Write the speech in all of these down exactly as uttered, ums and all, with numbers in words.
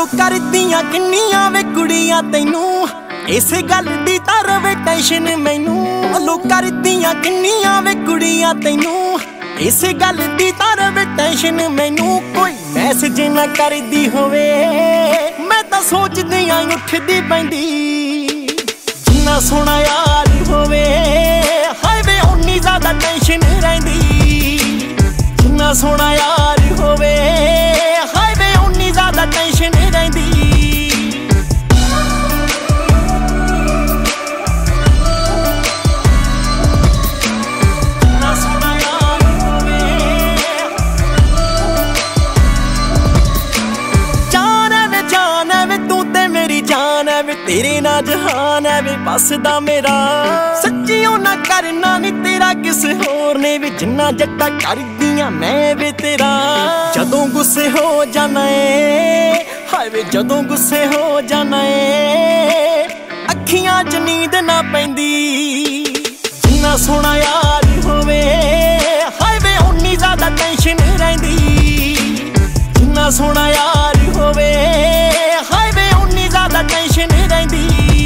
ਕਰਦੀਆਂ ਕਿੰਨੀਆਂ ਵੇ ਕੁੜੀਆਂ ਤੈਨੂੰ, ਇਸੇ ਗੱਲ ਦੀ ਤਾਂ ਰਵੇ ਟੈਨਸ਼ਨ ਮੈਨੂੰ। ਫੋਲੋ ਕਰਦੀਆਂ ਕਿੰਨੀਆਂ ਵੇ ਕੁੜੀਆਂ ਤੈਨੂੰ, ਇਸੇ ਗੱਲ ਦੀ ਤਾਂ ਰਵੇ ਟੈਨਸ਼ਨ ਮੈਨੂੰ। ਕੋਈ ਮੈਸੇਜ ਨਾ ਕਰਦੀ ਹੋਵੇ ਮੈਂ ਤਾਂ ਸੋਚਦੀ ਆਂ ਉੱਠਦੀ ਪੈਂਦੀ। ਜਿੰਨਾ ਸੋਹਣਾ ਯਾਰ ਹੋਵੇ ਹਾਏ ਵੇ ਓਨੀ ਜ਼ਿਆਦਾ ਟੈਨਸ਼ਨ ਰਹਿੰਦੀ। ਜਿੰਨਾ ਸੋਹਣਾ ਯਾਰ ਹੋਵੇ ਹਾਏ ਵੇ ਓਨੀ ਜ਼ਿਆਦਾ ਟੈਨਸ਼ਨ ਰਹਿੰਦੀ। तेरे ना जहान है वे बसदा मेरा, सच्चियों ना करना नी तेरा किस होर ने वे। जिन्ना जट्टा कर दियां मैं वे तेरा, जदों गुस्से हो जाना है हाय वे जदों गुस्से हो जाना है। अखियां च नींद ना पैंदी। जिन्ना सोहना यार होवे हाय वे उन्नी ज़्यादा टेंशन रहिंदी। जिन्ना सोहना यार होवे हाय वे उन्नी ज़्यादा टेंशन रहिंदी।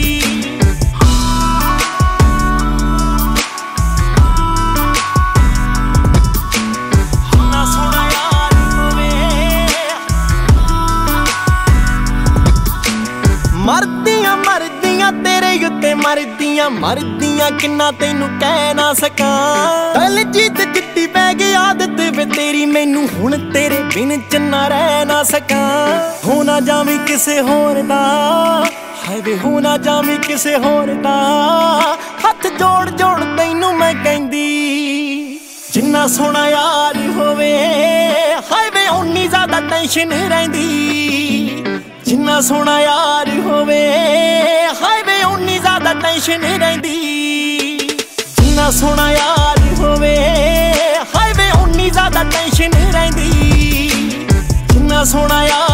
मरदियां मरदियां तेरे उत्ते मरदियां मरदियां किन्ना तैनू कह ना सकां। दलजीत चिट्टी पै गई आदत वे तेरी मैनू हुण तेरे बिन च ना रह ना सकां। हो ना जावी किसे होर दा हाय वे हो ना जावी किसे होर दा, हथ जोड़ जोड़ तैनू मैं कहंदी। जिन्ना सोहना यार होवे हाय वे उन्नी ज़्यादा टेंशन रहिंदी। जिन्ना सोहना यार होवे हाय वे उन्नी ज़्यादा टेंशन रहिंदी। जिन्ना सोहना यार होवे हाय वे उन्नी ज़्यादा टेंशन रहिंदी। जिन्ना सोहना यार